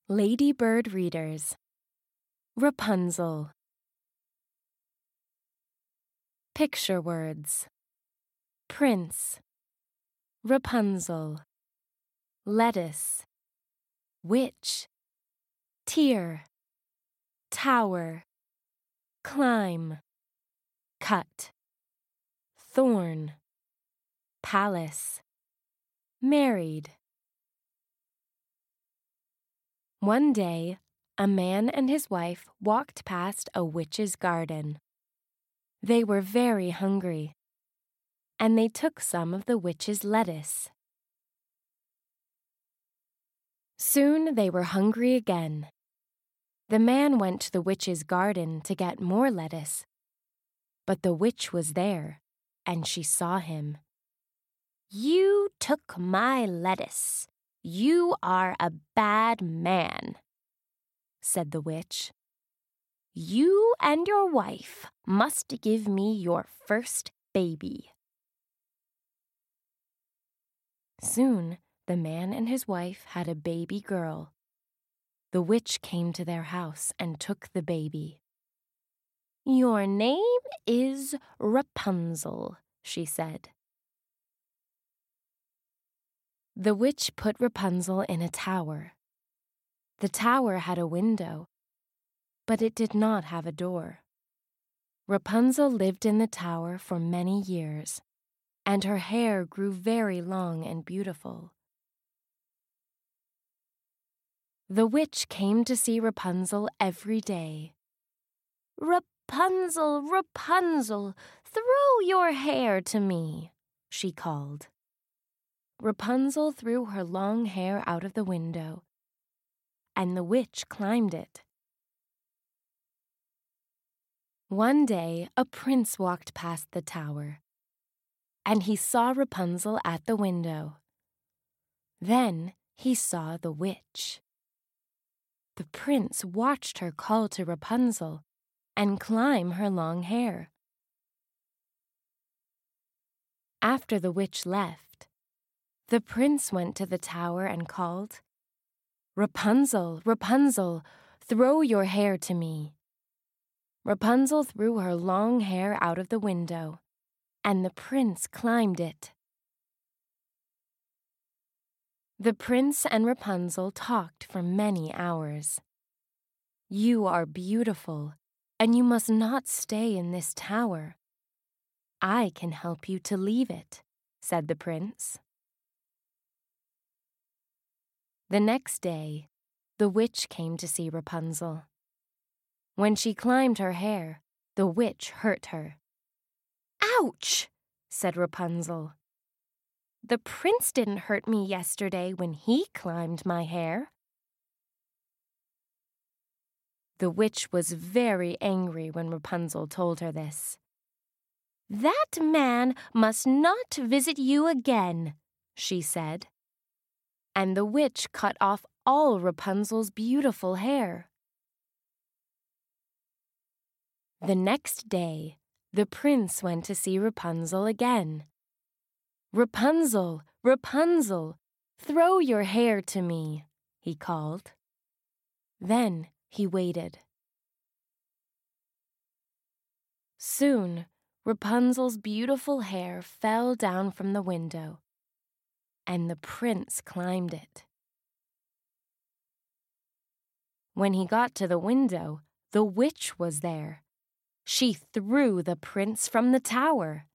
Ladybird Readers. Rapunzel. Picture words. Prince. Rapunzel. Lettuce. Witch. Tear. Tower. Climb. Cut. Thorn. Palace. Married. One day, a man and his wife walked past a witch's garden. They were very hungry, and they took some of the witch's lettuce. Soon they were hungry again. The man went to the witch's garden to get more lettuce, but the witch was there, and she saw him. "You took my lettuce. You are a bad man," said the witch. "You and your wife must give me your first baby." Soon, the man and his wife had a baby girl. The witch came to their house and took the baby. "Your name is Rapunzel," she said. The witch put Rapunzel in a tower. The tower had a window, but it did not have a door. Rapunzel lived in the tower for many years, and her hair grew very long and beautiful. The witch came to see Rapunzel every day. "Rapunzel, Rapunzel, throw your hair to me," she called. Rapunzel threw her long hair out of the window, and the witch climbed it. One day, a prince walked past the tower, and he saw Rapunzel at the window. Then he saw the witch. The prince watched her call to Rapunzel and climb her long hair. After the witch left, the prince went to the tower and called, "Rapunzel, Rapunzel, throw your hair to me." Rapunzel threw her long hair out of the window, and the prince climbed it. The prince and Rapunzel talked for many hours. "You are beautiful, and you must not stay in this tower. I can help you to leave it," said the prince. The next day, the witch came to see Rapunzel. When she climbed her hair, the witch hurt her. "Ouch!" said Rapunzel. "The prince didn't hurt me yesterday when he climbed my hair." The witch was very angry when Rapunzel told her this. "That man must not visit you again," she said. And the witch cut off all Rapunzel's beautiful hair. The next day, the prince went to see Rapunzel again. "Rapunzel, Rapunzel, throw your hair to me," he called. Then he waited. Soon, Rapunzel's beautiful hair fell down from the window, and the prince climbed it. When he got to the window, the witch was there. She threw the prince from the tower.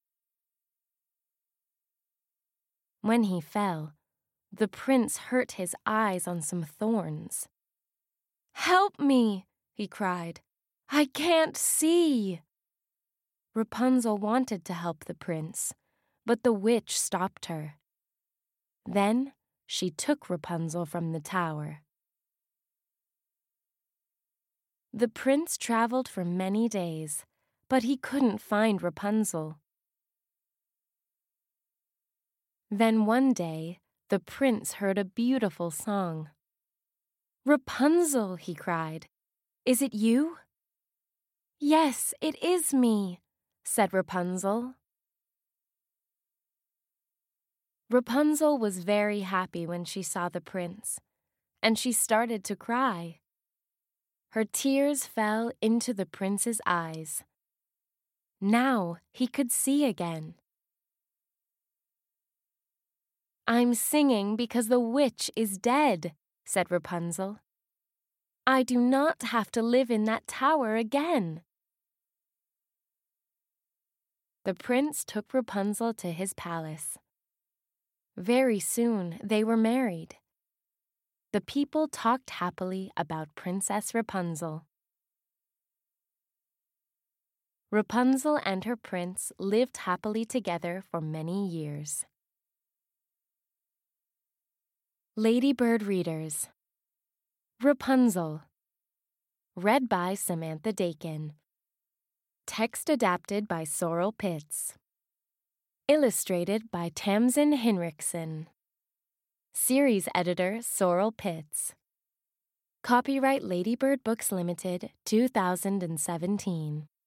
When he fell, the prince hurt his eyes on some thorns. "Help me!" he cried. "I can't see!" Rapunzel wanted to help the prince, but the witch stopped her. Then she took Rapunzel from the tower. The prince traveled for many days, but he couldn't find Rapunzel. Then one day, the prince heard a beautiful song. "Rapunzel," he cried, "is it you?" "Yes, it is me," said Rapunzel. Rapunzel was very happy when she saw the prince, and she started to cry. Her tears fell into the prince's eyes. Now he could see again. "I'm singing because the witch is dead," said Rapunzel. "I do not have to live in that tower again." The prince took Rapunzel to his palace. Very soon they were married. The people talked happily about Princess Rapunzel. Rapunzel and her prince lived happily together for many years. Ladybird Readers. Rapunzel. Read by Samantha Dakin. Text adapted by Sorrel Pitts. Illustrated by Tamsin Hinrichsen. Series editor Sorrel Pitts. Copyright Ladybird Books Limited, 2017.